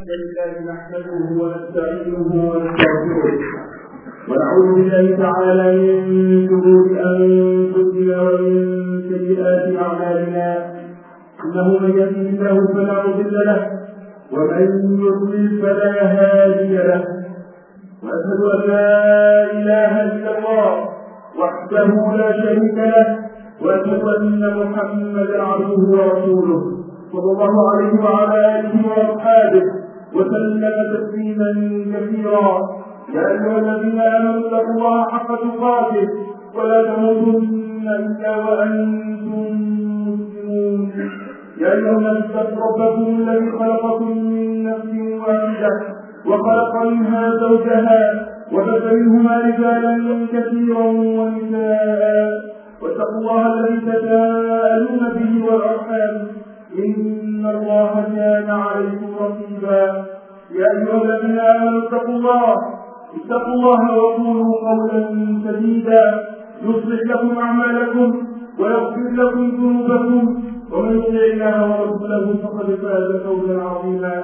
الحمد لله نحمده ونستعينه ونستغفره ونعوذ بالله تعالى من شرور انفسنا ومن سيئات اعمالنا انه من يهده الله فلا مضل له ومن يضلل فلا هادي له واشهد ان لا اله الا الله وحده لا شريك له واشهد ان محمدا عبده ورسوله صلى الله عليه وعلى اله واصحابه وسلم تسليما كثيرا. يا ايها الذين امنوا اتقوا الله حق تقاته ولا تموتن الا وانتم مسلمون. يا ايها الناس اتقوا ربكم الذي خلقكم من نفس واحده وخلق منها زوجها وبث منهما رجالا كثيرا ونساء واتقوا الله الذي تساءلون به والارحام إن الله كان عليكم رقيبا. يا أيها الذين آمنوا اتقوا الله وقولوا قولا سديدا يصلح لكم أعمالكم ويغفر لكم ذنوبكم ومن يطع الله ورسوله فقد فاز فوزا عظيما.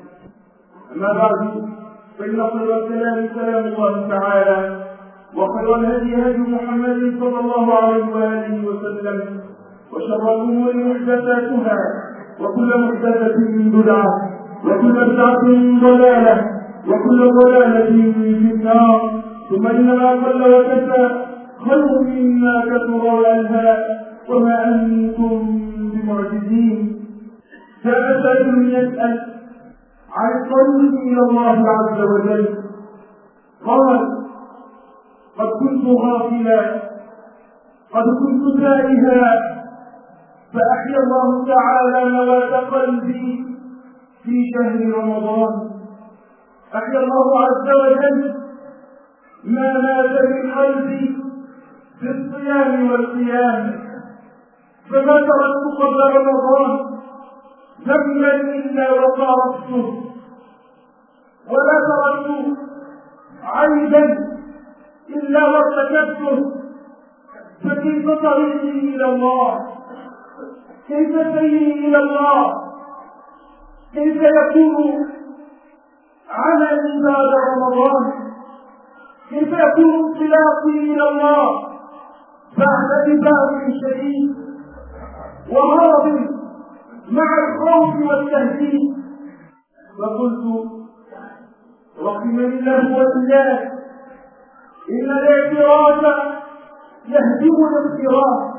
أما بعد فإن خير الكلام كلام الله تعالى وخير الهدي هدي محمد صلى الله عليه وآله وسلم وشر الأمور محدثاتها وكل محدثة بدعة وكل بدعة ضلالة وكل ضلالة في النار. ثم إنما قل وكفى خير مما كثر وألهى وما أنتم بمعجزين. كان سائل يسأل عن الطريق إلى الله عز وجل قال: قد كنت غافلا قد كنت تائها فأحيا الله تعالى نواة قلبي في شهر رمضان. أحيا الله عز وجل ما مات من قلبي في الصيام والقيام، فما تركت قبل رمضان ذنبا إلا وقارفته ولا تركت عيبا إلا وارتكبته. فكيف طريقي إلى الله؟ كيف سيري إلى الله؟ كيف يكون عملي بعد رمضان؟ كيف يكون انطلاقي إلى الله بعد إباء شديد وغضب مع الخوف والتهديد؟ فقلت رحمني الله وإياك إن الاعتراف يهدم الاضطراب،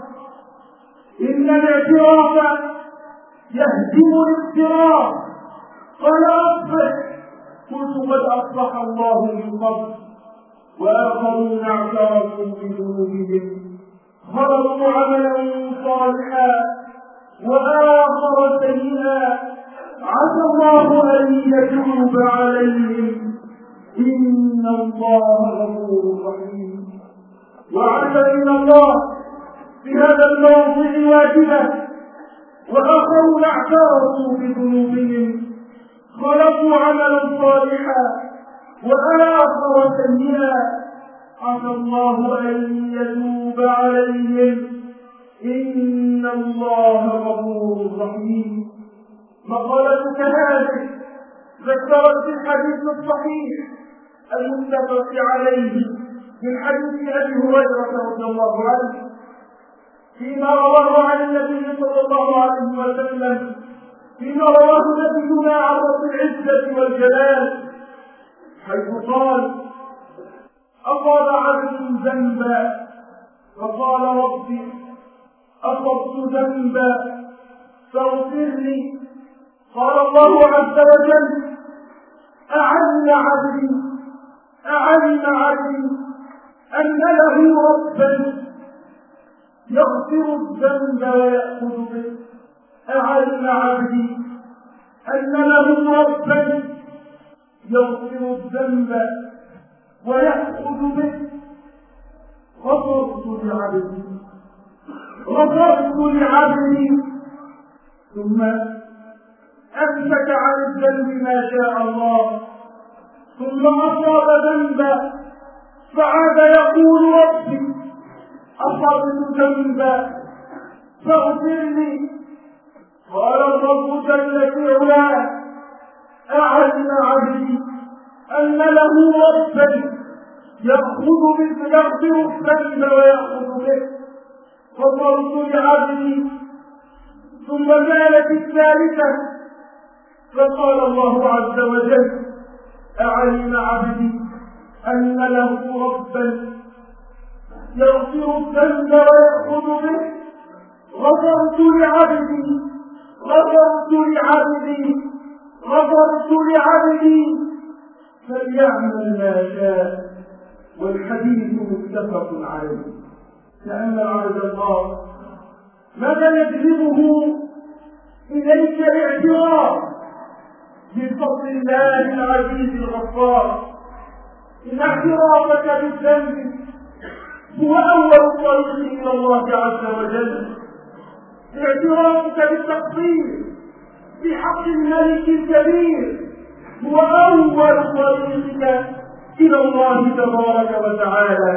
إن الاعتراف يهدم الاضطراب. قال أصبح، قلت قد أصبح الله من قبل وآخرون اعترفوا بذنوبهم خلقوا عملا صالحا وآخر سيئا عسى الله أن يتوب عليهم إن الله غفور رحيم. وعلم من الله في هذا الموضع واجبة، وآخرون اعترفوا بذنوبهم خلقوا عملا صالحا وآخر سيئا عسى الله أن يتوب عليهم إن الله غفور رحيم. مقالتك هذه ذكرت في الحديث الصحيح المتفق عليه من حديث أبي هريرة رضي الله عنه فيما رواه عن النبي صلى الله عليه وسلم، فيما رواه نبينا عن رب العزة والجلال، حيث قال: أصاب عبدي ذنبا فقال: ربي أصبت ذنبا فاغفر لي. قال الله عز وجل: أعلم عبدي أن له ربا يغفر الذنب ويأخذ به. أعلم عبدي أن له ربا يغفر الذنب ويأخذ به. غفرت لعبدي ثم أمسك عن الذنب ما شاء الله، ثم أصاب ذنبا فعاد يقول: ربي أصبت ذنبا فاغفر لي. قال الرب جل في علاه: أعلم له ربا يغفر الذنب ويأخذ به. غفرت لعبدي. ثم كانت الثالثة فقال الله عز وجل: أعلم عبدي أن له ربا يغفر الذنب ويأخذ به. غفرت لعبدي غفرت لعبدي غفرت لعبدي فليعمل ما شاء. والحديث متفق عليه. لأن عبد الله ماذا يجذبه إليك الاعتراف بفضل الله العزيز الغفار؟ إن اعترافك بالذنب هو أول طريق إلى الله عز وجل. اعترافك بالتقصير في حق الملك الكبير هو أول طريقك إلى الله تبارك وتعالى.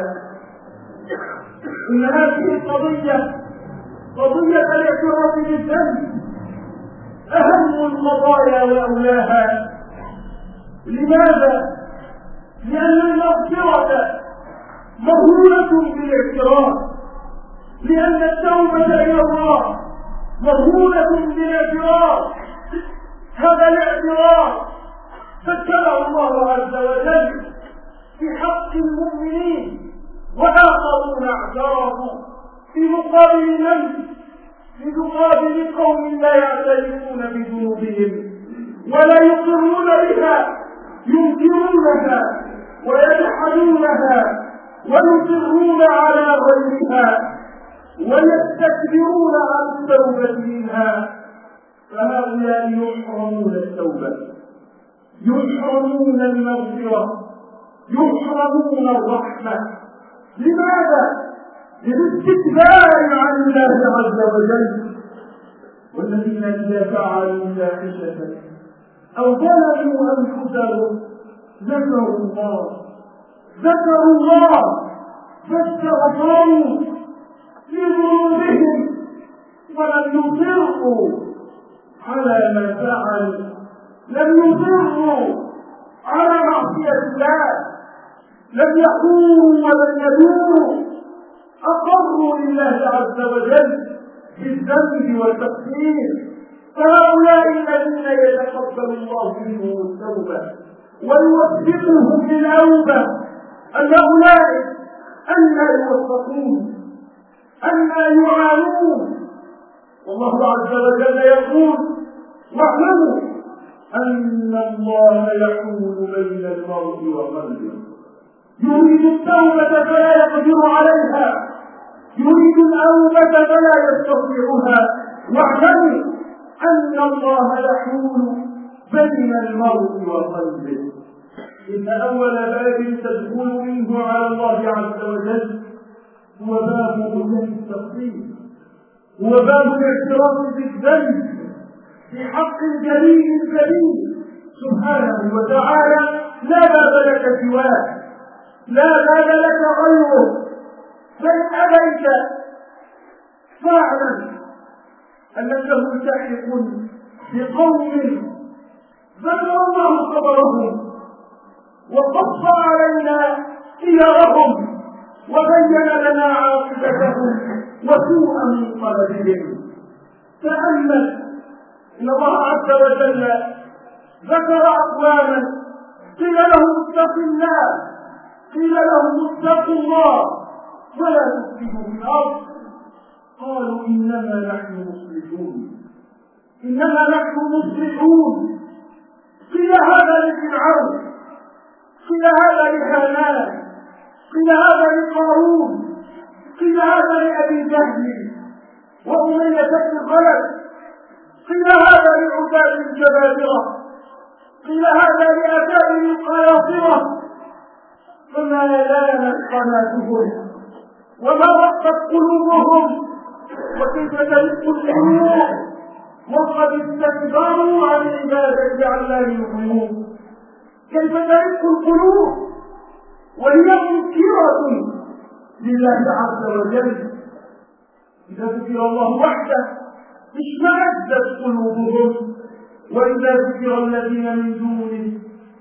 إن هذه القضية قضية الاعتراف بالذنب أهم القضايا وأولاها. لماذا؟ لأن المغفرة مرهونة بالاعتراف، لأن التوبة إلى الله مرهونة بالاعتراف. هذا الاعتراف ذكره الله عز وجل في حق المؤمنين، وآخرون اعترفوا في مقابل من؟ في مقابل قوم لا يعترفون بذنوبهم ولا يقرون بها، ينكرونها ويجحدونها ويصرون على غيرها ويستكبرون عن التوبة منها. فهؤلاء يحرمون التوبة، يحرمون المغفرة، يحرمون الرحمة. لماذا؟ للاستكبار عن الله عز وجل. والذين إذا فعلوا فاحشة أو ظلموا أنفسهم ذكروا الله فاستغفروا لذنوبهم ولم يصروا على ما فعلوا، لم يصروا على معصية الله، لم يقوموا ولم يدوروا، أقروا لله عز وجل بالذنب والتقصير. فهؤلاء الذين يتقبل الله منهم التوبة ويوفقهم للأوبة، أن أولئك أنى يوفقون، أنى يعانون. والله عز وجل يقول: واعلموا أن الله يحول بين المرء وقلبه. يريد التوبة فلا يقدر عليها، يريد الأوبة فلا يستطيعها. واعلموا أن الله يحول بين المرء وقلبه. إن أول باب تدخل منه على الله عز وجل هو باب وجه التقصير، هو باب الاعتراف بالذنب في حق الجليل الكريم سبحانه وتعالى. لا باب لك سواه، لا باب لك غيره. فإن أبيت فاعلم أنك ملتحق بقوم ذكر الله خبرهم وقص علينا سيرهم وبين لنا عاقبتهم وسوء منقلبهم. تأمل إن الله عز وجل ذكر أقواما قيل لهم اتقوا الله، قيل لهم اتقوا الله ولا تفسدوا في الأرض، قالوا إنما نحن مصلحون، إنما نحن مصلحون. قيل هذا لفرعون، قيل هذا لهامان، قيل هذا لقارون، قيل هذا لأبي جهل وأمية بن خلف، قيل هذا لعباد الجبابرة، قيل هذا لأكابر القياصرة. فما لانت قناتهم وما رقت قلوبهم، وكيف تلف القلوب وقد استكبروا عن عبادة علام الغيوب. كيف تلف القلوب وهي منكرة لله عز وجل؟ إذا ذكر الله وحده اشمأزت قلوبهم، وإذا ذكر الذين من دونه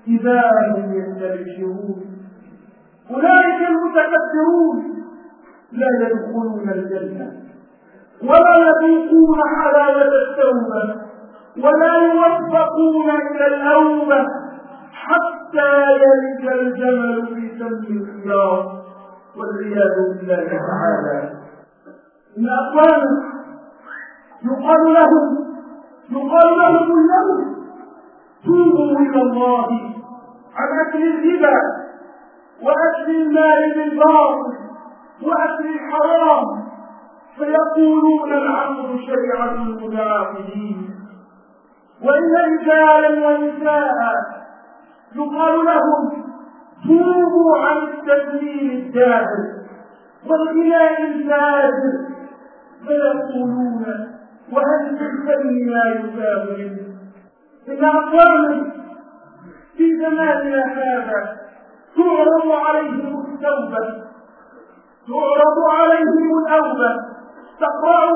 إذا هم يستبشرون. أولئك المتكبرون لا يدخلون الجنة ولا يذوقون حلاوة التوبة ولا يوفقون إلى الأوبة حتى يلج الجمل في سم الخياط، والعياذ بالله تعالى. إن أقواما يقال لهم اليوم توبوا إلى الله عن أكل الربا وأكل المال بالباطل وأكل الحرام، فيقولون العقل شريعة المتعاقدين. وإن رجالا ونساء يقال لهم توبوا عن التدليل الداخل والغناء الفاجر، فيقولون وهل بالفن لا يتاب منه. إن أقواما في زماننا هذا تعرض عليهم التوبة، تعرض عليهم الأوبة، تقرأ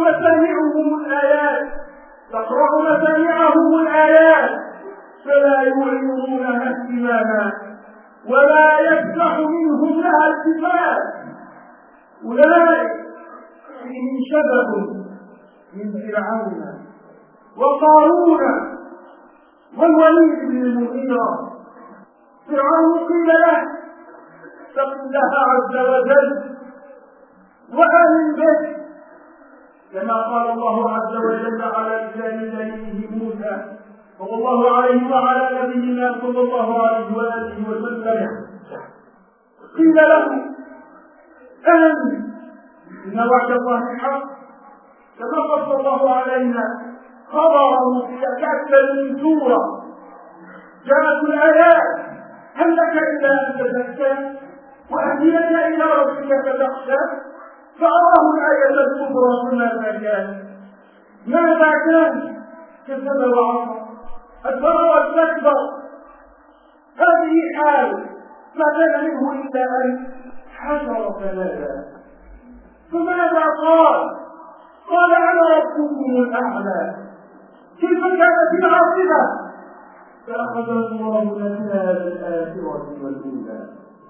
مسامعهم الآيات فلا يعرضونها اهتماما ولا يفتح منهم لها التفات. أولئك فيهم شبه من فرعون وقارون والوليد بن المغيرة. فرعون قيل له اتق الله عز وجل وآمن به، كما قال الله عز وجل على لسان نبيه موسى صلى الله عليه وعلى نبينا صلى الله عليه وآله وسلم. قيل له آمن إن وعد الله حق، كما قص الله علينا خبره في أكثر من سورة. جاءت الآيات هل لك إلا أن تزكى وأهديك إلى ربك فتخشى، فأراه الآية الكبرى فماذا كان؟ ماذا كان؟ كذب وعصى، أدبر واستكبر. هذه حال ما كان منه إلا أن حشر فنادى. فماذا قال؟ قال أنا ربكم الأعلى. كيف كانت العاقبة؟ فأخذ الله نكال الآخرة والأولى.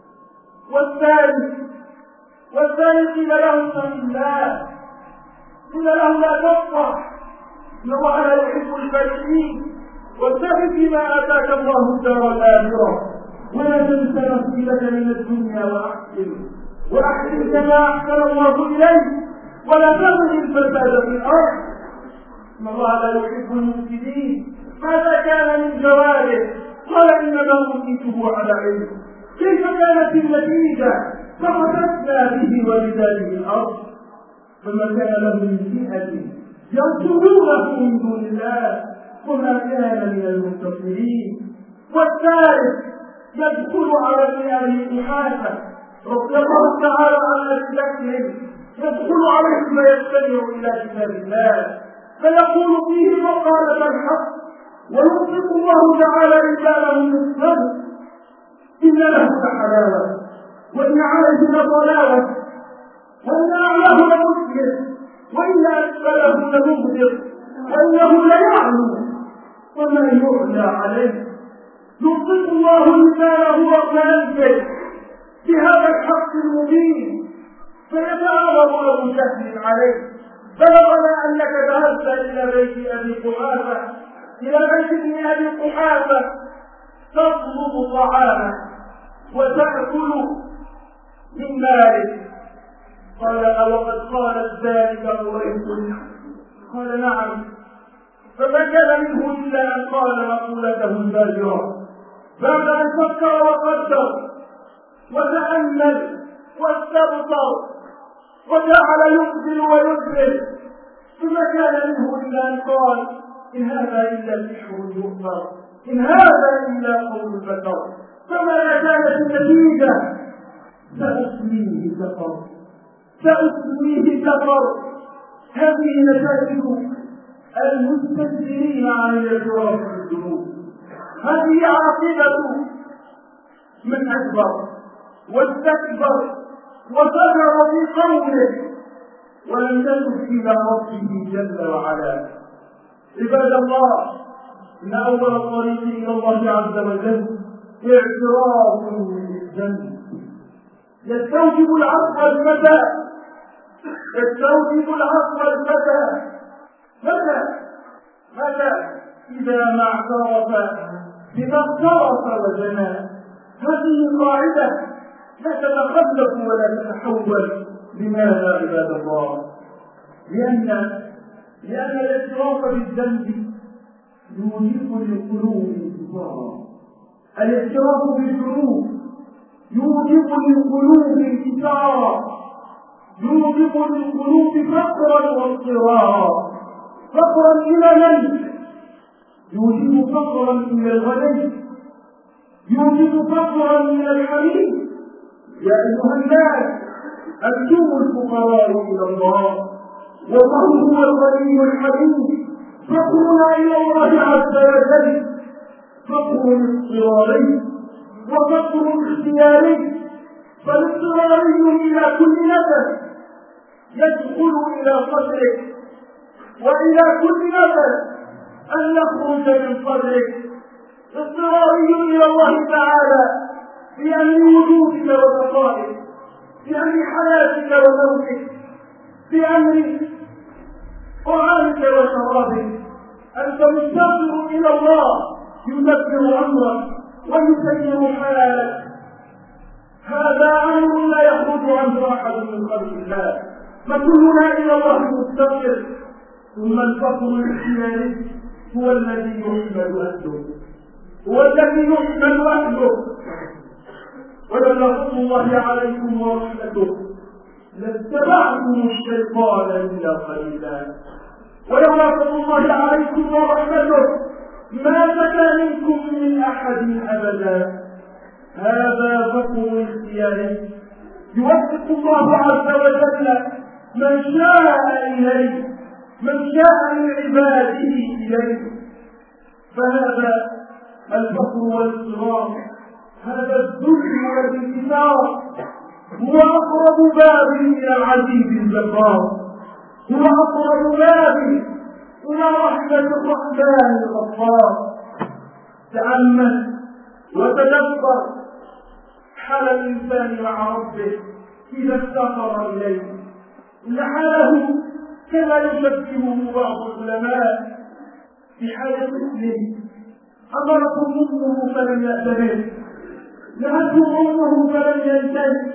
والثاني قيل له اتق الله، قيل له لا تفرح إن الله لا يحب الفرحين، وابتغ فيما آتاك الله الدار الآخرة ولا تنس نصيبك من الدنيا وأحسن كما أحسن الله إليك ولا تبغ الفساد في الأرض إن الله لا يحب المفسدين. ماذا كان من جوابه؟ قال إنما أوتيته على علم. كيف كانت النتيجة؟ فخسفنا به ولداره الأرض فما كان له من فئة ينصرونه من دون الله وما كان من المنتصرين. والثالث يدخل على ابن أبي قحافة رضي الله تعالى عن أبي بكر، يدخل عليه فيستمع إلى كتاب الله فيقول فيه مقالة الحق ويطلق الله تعالى رجاله بالصبر إن له لحلاوة وإن عليه لضلاوة وإن أعلاه لمسلم وإن أسفله لمبدر وإنه ليعلو وما يعلى عليه. يطلق الله لسانه وقلبه بهذا الحق المبين فيتعرض له جهل عليه. بلغنا أنك ذهبت إلى بيت أبي قحافة إلى بيت ابن أبي قحافة تطلب طعامه وتأكل من مالك. قال أوقد قالت ذلك قريش؟ قال نعم. فما كان منه إلا أن قال مقولته الفاجرة بعد أن فكر وقدر وتأمل واستبصر وجعل يقبل ويدبر. فما كان منه إلا أن قال إن هذا إلا سحر يؤثر، إن هذا إلا قول البشر. فما كانت النتيجة؟ سأسميه كفر. هذه نتائج المستكبرين عن الاعتراف بالذنوب. هذه عاقبة من أكبر واستكبر وفجر في قوله ولم يتب إلى ربه جل وعلا. عباد الله، إن أول الطريق إلى الله عز وجل اعتراف بالذنب يستوجب العفو المتى متى إذا ما اعترف بما اقترف وجنى. هذه قاعدة لا تتخلف ولا تتحول. لماذا عباد الله؟ لأن الاعتراف بالذنب يوجب للقلوب انتصارا. الاعتراف بالذنوب يوجب للقلوب انتصارا، يوجب للقلوب فقرا واضطرارا. فقرا إلى من؟ يوجب فقرا إلى الغني، يوجب فقرا إلى الحميد. يا أيها الناس أنتم الفقراء إلى الله والله هو الغني الحميد. فقرنا إلى الله عز وجل فقر اضطراري وفقر اختياري. فالاضطراري إلى كل نفس يدخل إلى صدرك، وإلى كل نفس أن يخرج من صدرك. اضطراري إلى الله تعالى في أمر وجودك وبقائك، في أمر حياتك وموتك، في أمر طعامك وشرابك. أنت مستغفر إلى الله يدبر أمرك ويسير حالك. هذا أمر لا يخرج عنه أحد من خلق الله، فكلنا إلى الله مستغفر. ثم الفقر الاختياري هو الذي يحمل أهله، هو الذي يحمل أهله. ولولا فضل الله عليكم ورحمته لاتبعتم الشيطان إلا قليلا. ولولا فضل الله عليكم ورحمته ما زكى منكم من أحد أبدا. هذا فقر اختياري يوفق الله عز وجل من شاء إليه، من شاء من عباده إليه. فهذا الفقر والاضطرار، هذا الذل والانكسار هو أقرب باب إلى العزيز الجبار، هو أقرب باب إلى رحمة الرحمن الغفار. تأمل وتدبر حال الإنسان مع ربه إذا افتقر إليه، إن حاله كما يشبهه بعض العلماء في حال طفل أمرته أمه فلم يأتمر، نهته أمه فلم ينتهي،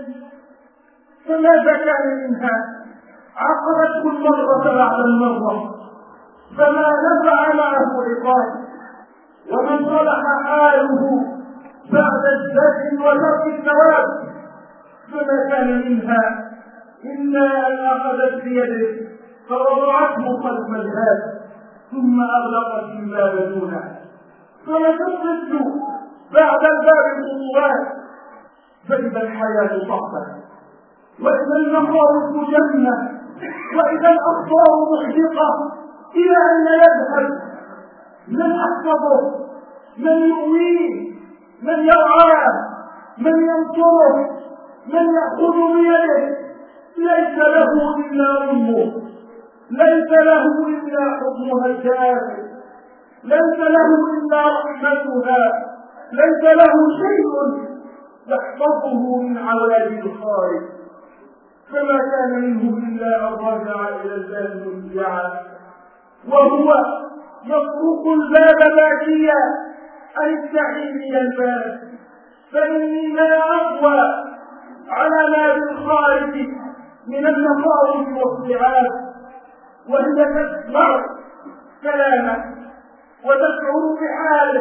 فماذا كان منها؟ عاقبته المرة بعد المرة، فما نفع معه عقاب. ومن صلح حاله بعد الزجر وترك الثواب فما كان منها إلا أن أخذت بيده فوضعته خلف الهاد ثم أغلقت الباب دونه. فلتنقذ بعد الباب الخطوات، فإذا الحياة صعبة، وإذا المخاوف جنة، وإذا الأخطار محدقة. إلى أن يذهب من أحفظه، من يؤويه، من يرعاه، من ينصره، من يأخذ بيده. ليس له إلا أمه، ليس له إلا حضنها الكافر، ليس له إلا رحمتها، ليس له شيء يحفظه من عوالم الخارج. فما كان منه إلا أن رجع إلى الباب مسجعا وهو يطرق الباب باكيا أن استحي لي الباب فإني لا أقوى على ما بالخارج من المخاوف والصعاب. وهي تسمع كلامه وتشعر بحاله،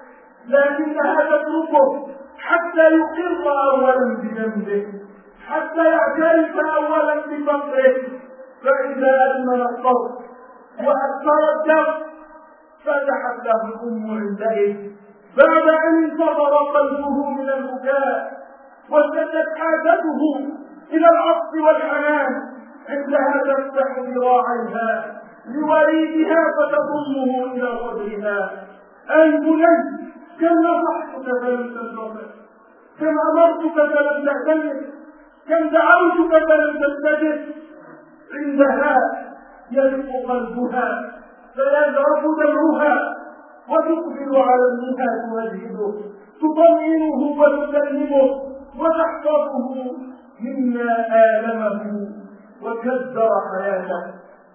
لكنها تتركه حتى يقر أولا بذنبه، حتى يعترف أولا بفقره. فإذا أدمن الصوت وأكثر الدم فتحت له الأم عندئذ بعد أن انتظر قلبه من البكاء واشتدت حاجته إلى العطف والحنان. عندها تفتح ذراعيها لوريدها فتضمه إلى صدرها. أي بني، كم نصحتك فلم تنتصر، كم أمرتك فلم تعتمر، كم دعوتك فلم تستجب. عندها يلق قلبها فيذرف دمعها وتقبل على ابنها توجهه، تطمئنه وتسلمه وتحفظه مما آلمه وكدر حياته.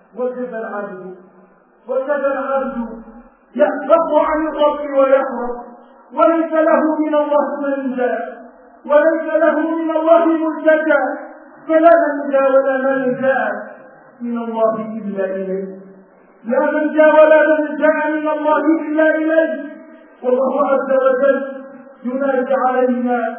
وكذا العبد يأسف عن الرب ويهرب، وليس له من الله منجا، وليس له من الله ملجا، فلا منجا ولا ملجا من الله إلا إليه، لا منجا ولا ملجا من الله إلا إليه. والله عز وجل ينادي علينا: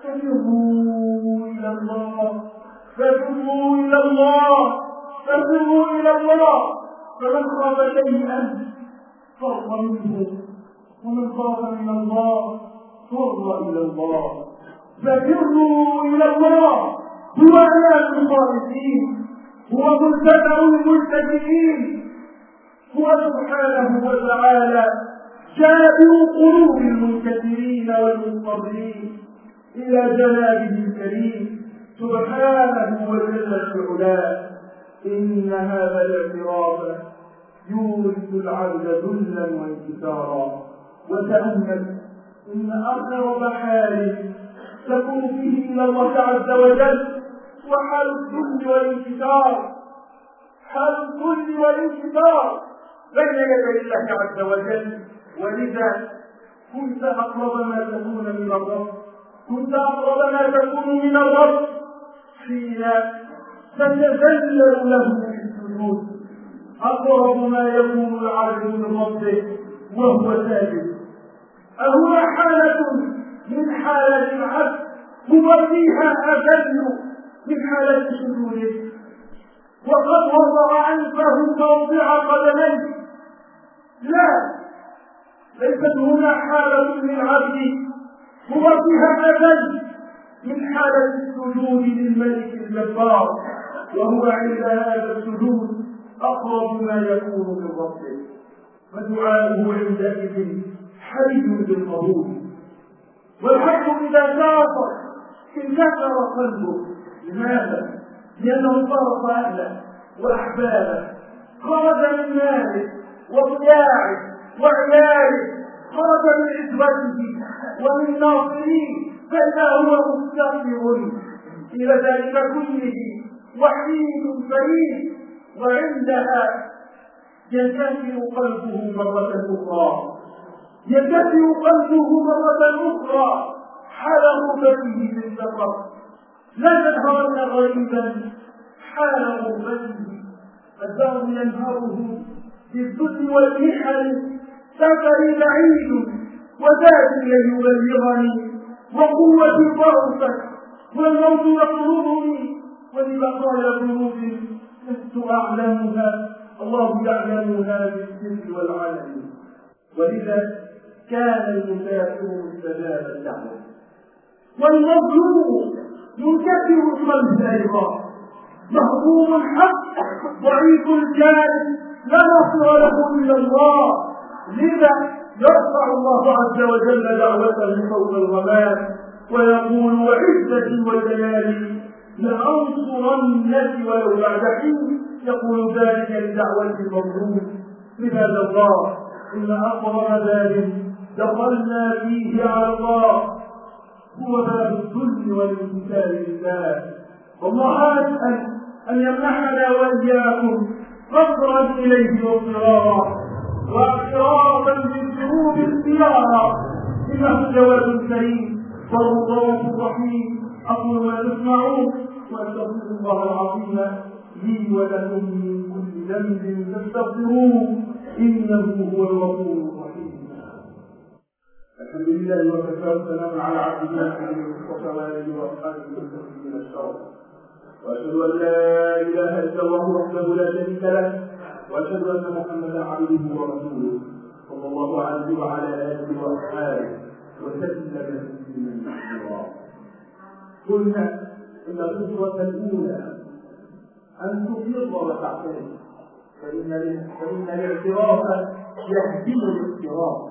ففروا إلى الله، ففروا إلى الله، ففروا إلى الله. فمن خاف شيئا فر منه، ومن خاف من الله فر إلى الله. ففروا إلى الله هو علاج الخائفين، هو ملتزم الملتزمين، هو سبحانه وتعالى جابر قلوب المنكسرين والمضطرين إلى جنابه الكريم سبحانه وجل في علاه. إن هذا الاعتراف يورث العبد ذلا وانكسارا. وتأمل إن أقرب حال تكون فيه إلى الله عز وجل وحال الذل والانكسار، حال الذل والانكسار بين يدي الله عز وجل. ولذا كنت أقرب ما تكون من الرب، كنت أقرب ما تكون من الرب حين تتذلل له في السجود، أقرب ما يكون العبد من ربه وهو ساجد. أهنا حالة من حالة العبد هو فيها أذل من حالة سجوده، وقد وضع أنفه موضع قدميه. لا، ليست هنا حالة للعبد هو فيها أذل من حالة السجود للملك الجبار، وهو عند هذا السجود أقرب ما يكون من ربه، فدعاؤه عندئذ حي بالقبول. والحق إذا كافر انكسر قلبه. لماذا؟ لأنه فرط أهله وأحبابه، خرج من ماله وضياعه وعياله، خرج من عزوته ومن ناصريه، فإذا هو مفتقر إلى ذلك كله وحيد فريد. وعندها ينكسر قلبه مرة أخرى، ينكسر قلبه مرة أخرى حال غربته في السفر. لا تنهرن غريبا حال غربته، الدهر ينهره بالذل والمحن. سفري بعيد وذاتي يبلغني، وقوتي ضعفت والموت يطلبني، ولبقايا ذنوب لست أعلمها الله يعلمها بالسر والعلن. ولذا كان المسافر مستجاب الدعوة، والمظلوم ينكسر القلب أيضا، مهضوم الحق ضعيف الجانب لا نصر له إلا الله. لذا يرفع الله عز وجل دعوته فوق الغمام ويقول: وعزتي وجلالي لأنصرنك ولو بعد حين. يقول ذلك لدعوة المظلوم. لهذا الله إن أقرب باب دخلنا فيه على الله هو باب الذل والانكسار لله. والله أسأل أن يمنحنا وإياكم نظرا إليه واضطرارا واعترافا بالذنوب اختيارا، إنه جواد كريم والرؤوف رحيم. أقول ما تسمعون وأستغفر الله العظيم لي ولكم من كل ذنب فاستغفروه إنه هو الغفور الرحيم. الحمد لله وكفى والسلام على عبده المصطفى وآله وأصحابه وسلم من الشر. وأشهد أن لا إله إلا الله وحده لا شريك له، وأشهد أن محمدا عبده ورسوله صلى الله عليه وعلى آله وأصحابه وسلم تسليما كثيرا. قلنا إن الخطوة الأولى أن تقر وتعترف، فإن الاعتراف يهدم الاضطراب،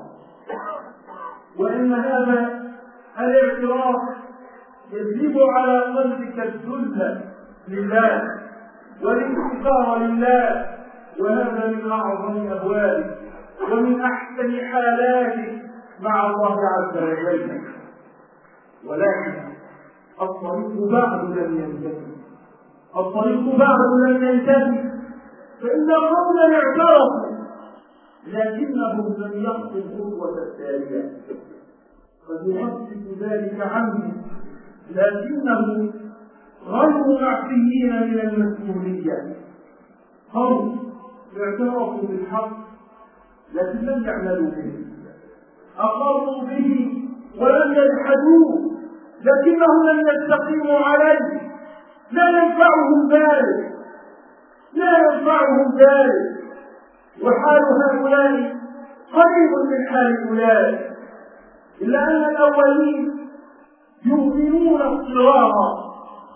وإن هذا الاعتراف يجلب على قلبك الذل لله والانكسار لله، وهذا من أعظم أبوابك ومن أحسن حالاتك مع الله عز وجل. ولكن الطريق بعد لم ينتهي، الطريق بعد لم ينتهي، فإن قوما اعترفوا لكنهم لم يخطوا الخطوة التالية. قد يخفف ذلك عنه لكنهم غير معفيين من المسؤولية. قوم اعترفوا بالحق لكن لم يعملوا به، أقروا به ولم يجحدوه لكنهم لم يستقيموا عليه. لا ينفعهم ذلك، لا ينفعهم ذلك. وحال هؤلاء قريب من حال أولئك، إلا أن الأولين يؤمنون اضطرارا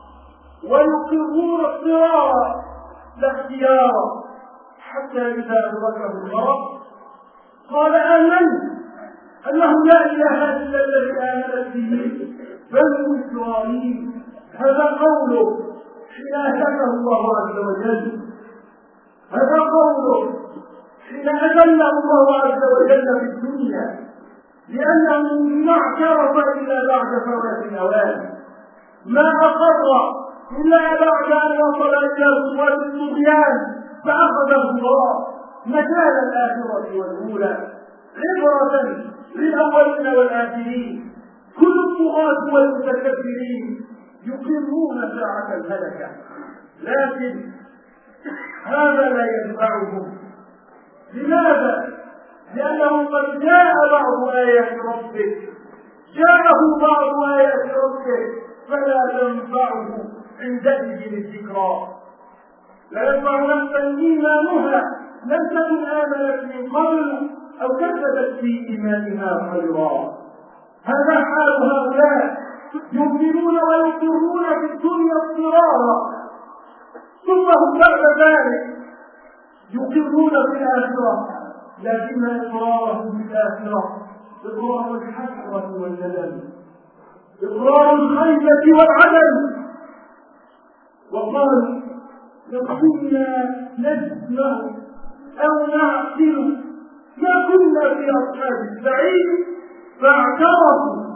ويقرون اضطرارا لا اختيارا، حتى إذا أدركه الغرق قال آمنت أنه لا إله إلا الذي آمنت به بنو إسرائيل. هذا قوله حين أهلكه الله عز وجل، هذا قوله حين أذله الله عز وجل في الدنيا، لأنه ما اعترف إلا بعد فوات الأوان، ما أقر إلا بعد أن وصل إلى خطوات الطغيان فأخذه الله مكان الآخرة والأولى عبرة للأولين والآخرين. كل الطغاة والمتكبرين يقرون ساعة الهلكة، لكن هذا لا ينفعهم. لماذا؟ لأنه قد جاء بعض آيات ربك، جاءه بعض آيات ربك فلا تنفعه عندئذ الذكرى. لا ينفع نفسا إيمانها لم تكن آمنت من قبل أو كذبت في إيمانها خيرا. هذا حال هؤلاء، يؤمنون ويقرون في الدنيا اضطرارا، ثم هم بعد ذلك يقرون في الآخرة، لكن إقرارهم في الآخرة إقرار الحسرة والندم، إقرار الخيبة والعدم. وقالوا لو كنا نسمع أو نعقل ما كنا في أصحاب السعير. فاعترفوا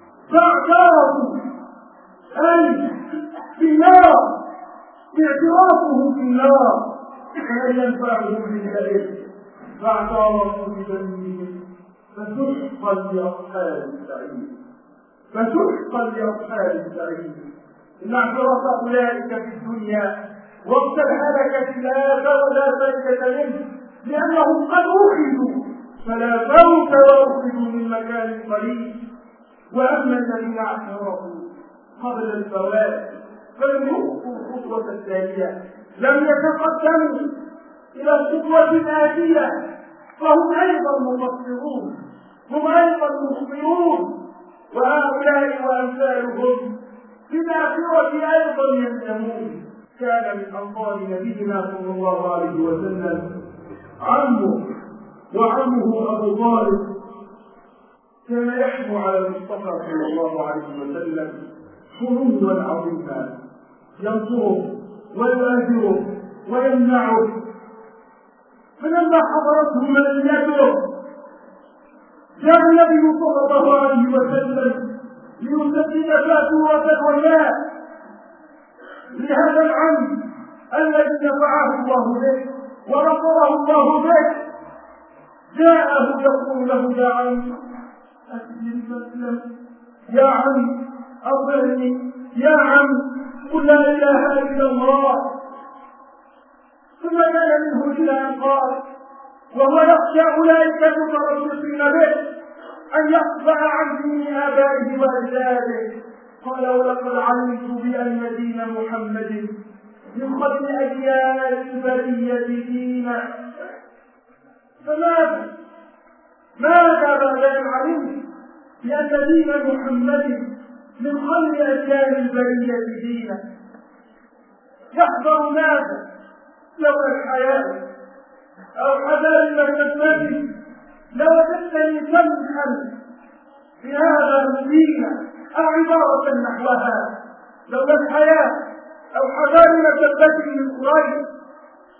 أي في النار، باعترافهم في النار فلا ينفعهم بالكذب، فاعترفوا بذنبهم فسحقا لأصحاب السعير، فسحقا لأصحاب السعير. إن اعترف أولئك في الدنيا وقت الهلكة لا فائدة منه، لأنهم قد أخذوا فلا فوت وأخذوا من مكان قريب. وأما الذين اعترفوا قبل الفوات فلم يخطوا الخطوة الثانية، لم يتقدموا إلى الخطوة الآتية، فهم أيضا مقصرون، هم أيضا مخطئون. وهؤلاء وأمثالهم في الآخرة أيضا يندمون. كان من أنصار نبينا صلى الله عليه وسلم عمه وعمه أبو طالب، كان يحمو على المصطفى صلى الله عليه وسلم حموا عظيما، ينصره ويؤثره ويمنعه. فلما حضرته منيته جاء النبي صلى الله عليه وسلم ليسدد فاتورة الولاء لهذا العم الذي نفعه الله به ونصره الله به. جاءه يقول له يا عم أسلم، يا عم أطعني، يا عم قل لا إله إلا الله. ثم كان منه إلى أن قال وهو يخشى أولئك المتربصين به أن يقطع عن دين آبائه وأجداده، قال ولقد علمت بأن دين محمد من قبل أجيال البرية دينا. فماذا بعد أن علمت بأن دين محمد من قبل أجيال البرية دينا؟ يحضر ماذا لو الحياة أو حذار المكتبة لوجدتني سمحا بهذا مبينا أو عبارة نحوها، لولا الحياة أو حذار مكتبة من قريش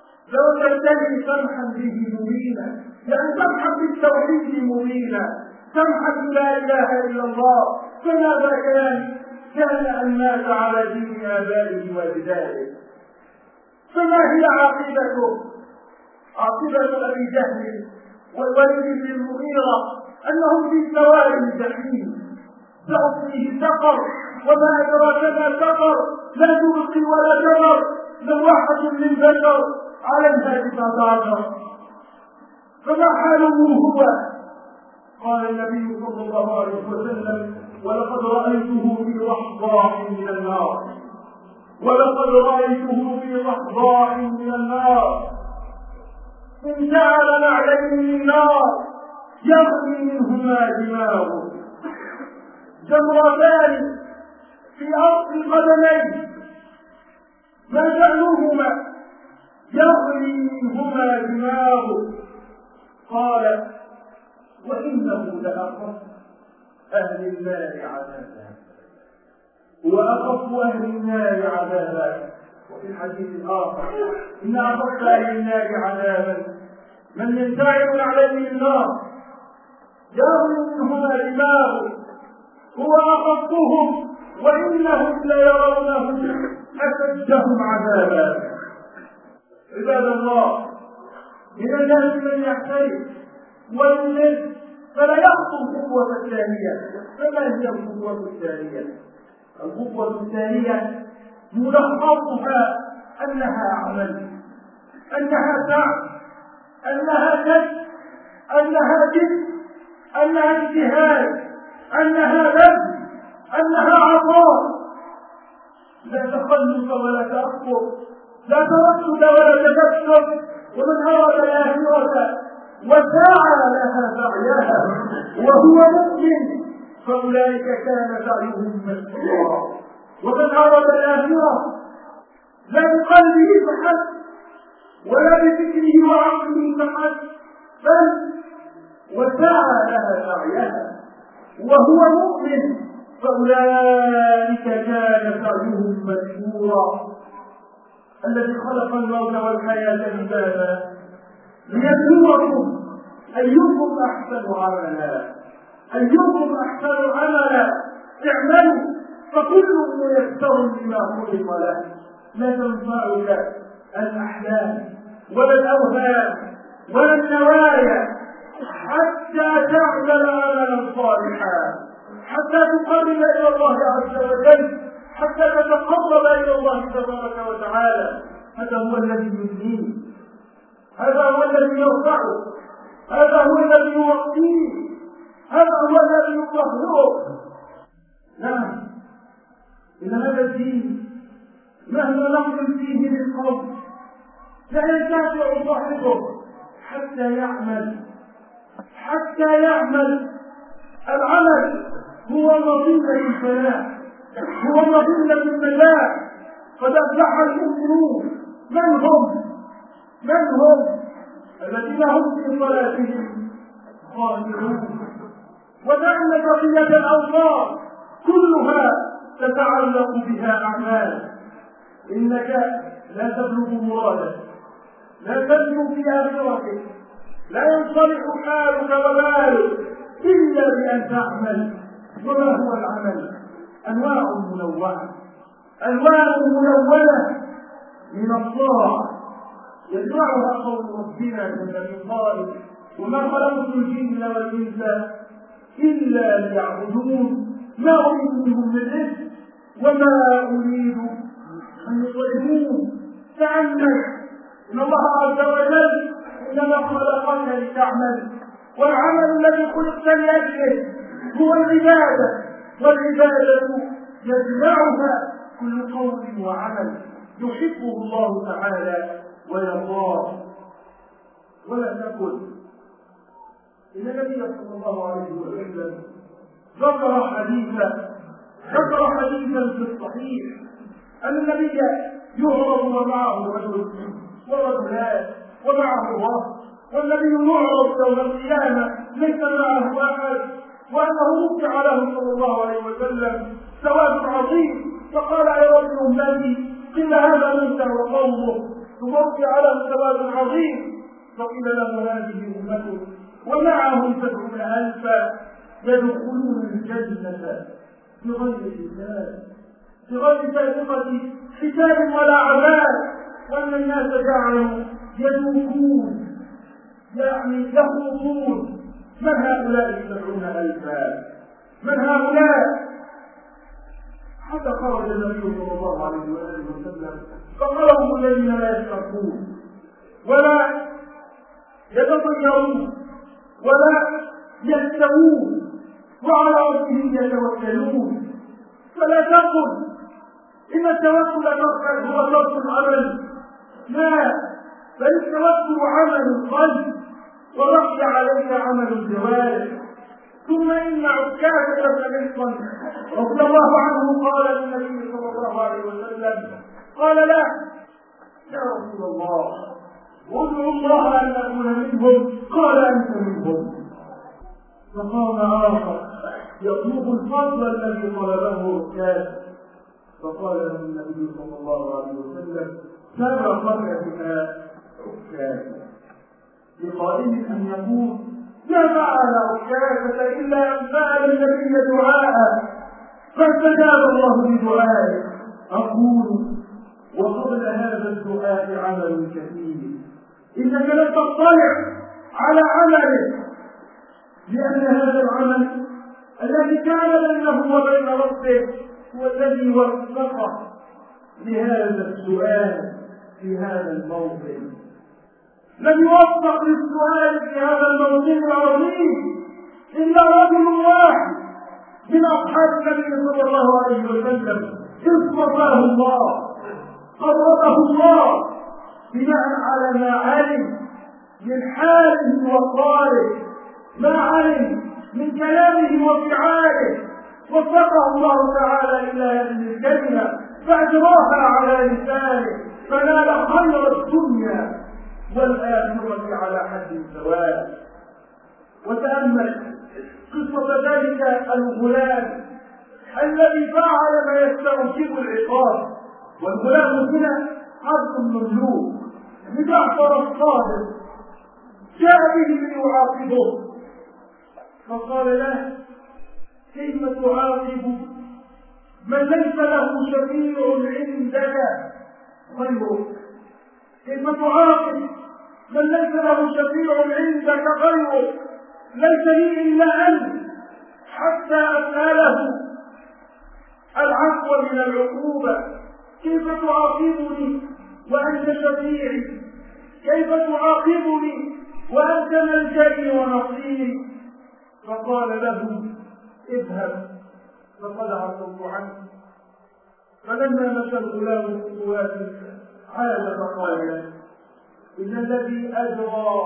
لوجدتني سمحا به مبينا، يعني سمحا بالتوحيد مبينا. سمحة لا إله إلا الله، فماذا كان أن مات على دين آبائه وأجداده. فما هي عاقبته؟ عاقبة أبي جهل والوليد بن المغيرة أنهم في سواد الجحيم، سأصليه سقر، وما أدراك ما سقر، لا تبقي ولا تذر، لواحة للبشر عليها 19. فما حاله هو؟ قال النبي صلى الله عليه وسلم: ولقد رأيته في رحضاء من النار، ولقد رأيته في رحضاء من النار، انجعل نعلين من نار يغلي منهما دماغه، جمرتان في أصل قدميه، ما شأنهما؟ يغلي منهما دماغه. قال: وإنه لأخف أهل النار عذابا، وأخف أهل النار عذابا. وفي الحديث الآخر: إن أخف أهل النار عذابا من ينتعل عليه النار يغلي منهما دماغه، هو أخفهم، وإنهم ليرونه أشدهم عذابا. عباد الله، من الناس من يحترم ويلد فلا يخطو الخطوة الثانية. فما هي الخطوة الثانية؟ الخطوة الثانية ملخصها أنها عمل، أنها سعي، أنها كسب، أنها جد، أنها اجتهاد، أنها بذل، أنها عطاء. لا تخلف ولا تأخر، لا تردد ولا تكسر. ومن أراد الآخرة وسعى لها سعيها وهو مؤمن فأولئك كان سعيهم مشكورا. ومن أراد الآخرة لا بقلبه فحسب ولا بفكره وعقله فحسب، بل وسعى لها سعيها وهو مؤمن فأولئك كان سعيهم مشكورا. الذي خلق الموت والحياة ميزانا ليبلوكم أيكم أحسن عملا، أيكم أحسن عملا. اعملوا فكل ميسر لما خلق له. لا تنفعك الأحلام ولا الأوهام ولا النوايا حتى تعمل عملا صالحا، حتى تقرب إلى الله عز وجل، حتى تتقرب إلى الله تبارك وتعالى. هذا هو الذي يبنيه، هذا هو الذي يرفعه، هذا هو الذي يوقيه، هذا هو الذي يطهره. نعم، إن هذا الدين مهما نقل فيه بالقول لا ينتفع صاحبه حتى يعمل. العمل هو مظلة الفلاح، هو مظلة النجاح. قد أفلح المؤمنون. من هم الذين هم في صلاتهم خاشعون. ودعم بقية الأوصاف كلها تتعلق بها أعمال. إنك لا تبلغ مرادك، لا تبلغ في آخرتك، لا ينصلح حالك وبالك إلا بأن تعمل. وما هو العمل؟ أنواع منوعة من الطاعة يجمعها قول ربنا جل وعلا: وما خلقت الجن والإنس إلا ليعبدون ما أريد منهم من رزق وما أريد أن يطعمون. تعمل، إن الله عز وجل إنما خلقك لتعمل، والعمل الذي خلقت لأجله هو العبادة، والعبادة يجمعها كل قول وعمل يحبه الله تعالى ويرضاه. ولا تقل إن النبي صلى الله عليه وسلم ذكر حديثا في الصحيح أن النبي يعرض ومعه رجل ورجلان ومعه رهط، والنبي يعرض يوم القيامة ليس معه أحد، وأنه رفع له صلى الله عليه وسلم سواد عظيم، فقال: يا رب أمتي، قيل هذا موسى وقومه، ثم رفع له سواد عظيم، فقيل له: هذه أمته ومعهم 70,000. يدخلون الجنة بغير حساب، بغير سابقة حساب ولا عذاب، وأن الناس جعلوا يذوقون يعني يخوضون. من هؤلاء 70,000؟ من هؤلاء؟ حتى خرج النبي صلى الله عليه وسلم فقالوا الذين لا يشركون ولا يتطيرون ولا يستوون وعلى ربهم يتوكلون. فلا تقل إن التوكل هو ترك العمل، لا، بل التوكل عمل القلب ورد عليك عمل الجوارح. ثم إن عكاشة بن محصن رضي الله عنه قال للنبي صلى الله عليه وسلم، قال له: يا رسول الله، ادعو الله أن أكون منهم. قال: أنت منهم. فقام آخر يطلب الفضل الذي طلبه عكاشة، فقال له النبي صلى الله عليه وسلم: سبقك بها عكاشة، لقائل أن يقول: ما فعل عكاشة إلا أن فعل النبي دعاء فاستجاب الله بدعائه. أقول: وقبل هذا الدعاء عمل كثير، إنك لن تطلع على عمله، لأن هذا العمل الذي كان بينه وبين ربه هو الذي وفقه لهذا السؤال في هذا الموطن. لم يوفق للسؤال في هذا الموطن العظيم إلا رجل واحد من أصحاب النبي صلى الله عليه وسلم، اصطفاه الله، قربه الله بناء على ما علم من حاله وقاله، ما علم من كلامه وفعاله، وفقه الله تعالى إلى هذه الكلمة فأجراها على لسانه فنال خير الدنيا والآخرة على حد سواء. وتأمل قصة ذلك الغلام الذي فعل ما يستوجب العقاب، والغلام هنا عبد مملوك لجعفر الصادق، جاء به ليعاقبه، فقال له: كيف تعاقب من ليس له شفيع عندك غيرك؟ كيف تعاقب من ليس له شفيع عندك غيرك؟ ليس لي إلا أنت حتى أسأله العفو من العقوبة. كيف تعاقبني وأنت شفيعي؟ كيف تعاقبني وأنت ملجئي ونصيري؟ فقال له: اذهب فقد عفوت عنك. فلما مشى الغلام خطوات عاد فقال له: إن الذي أجرى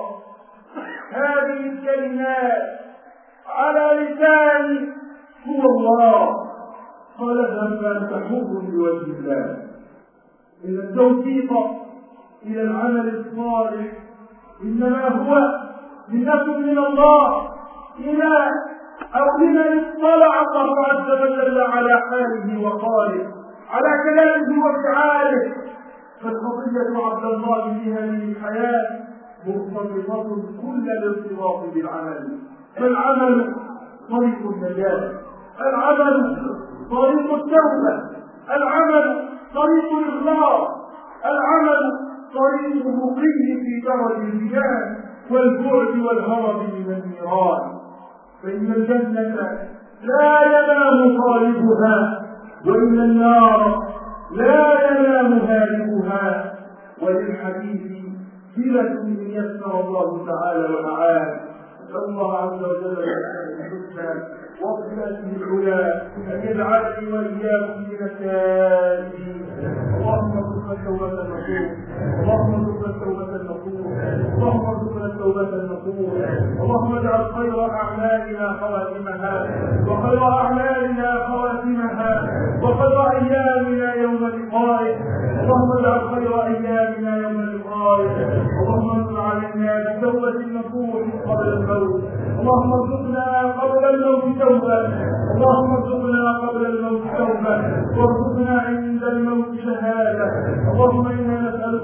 هذه الكلمات على لساني هو الله. قال: اذهب فأنت حر بوجه الله. إن التوفيق إلى العمل الصالح إنما هو منة من الله إلى أو لمن اطلع الله عز وجل على حاله وقاله، على كلامه وفعاله. فالقضية عبد الله في هذه الحياة مرتبطة كل الارتباط بالعمل. فالعمل طريق النجاة، العمل طريق التوبة، العمل طريق الإخلاص، العمل طريق الرقي في درج الجنان والبعد والهرب من النيران. فإن الجنة لا ينام طالبها، وإن النار لا ينام هاربها. وللحديث صلة إن يسر الله تعالى وأعان. نسأل الله عز وجل الحسنى وصفاته العلى أن يجعلني وإياكم من التائبين. اللهم ارزقنا التوبة النصوح، اللهم ارزقنا التوبة النصوح، اللهم ارزقنا التوبة النصوح. اللهم اجعل خير أعمالنا خواتمها، وخير أعمالنا خواتمها، وخير أيامنا يوم لقائك. اللهم اجعل خير أيامنا يوم لقائك. اللهم انصر علينا بتوبة النصوح قبل الموت. اللهم ارزقنا قبل الموت توبة، اللهم ارزقنا قبل الموت توبة، وارزقنا عند الموت شهادة. اللهم إنا نسألك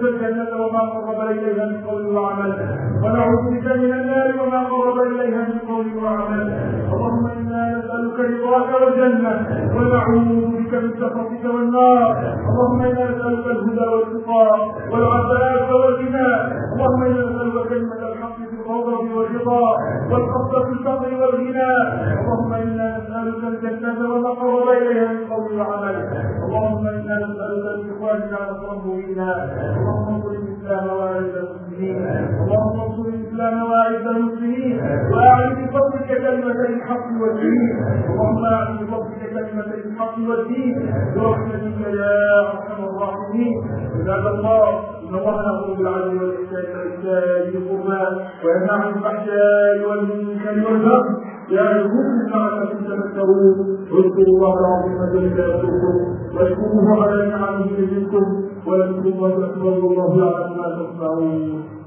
ونسألك الجنة وما قرب إليها من قول وعمل، ونعوذ بك من النار وما قرب إليها من قول وعمل. اللهم إنا نسألك رضاك والجنة، ونعوذ بك من سخطك والنار. اللهم إنا نسألك الهدى والتقى والعفاف والغنى. اللهم إنا نسألك كلمة الحق في الغضب والرضا والقصد في الفقر والغنى. اللهم إنا نسألك الجنة وما قرب إليها من قول وعمل. اللهم إنا نسألك بإخواننا نصرا مبينا. اللهم انصر الإسلام وأعز المسلمين. اللهم انصر الإسلام وأعز المسلمين، وأعز بفضلك كلمة الحق والدين. اللهم أعز بفضلك كلمة الحق والدين برحمتك يا أرحم الراحمين. عباد الله، إن الله يأمر بالعدل والإحسان وإيتاء ذي القربى وينهى عن الفحشاء والمنكر والبغي يعظكم لعلكم تذكرون. اذكروا الله العظيم جل يذكركم، واشكروه على نعمه يزدكم، ولذكر الله أكبر والله يعلم ما تصنعون.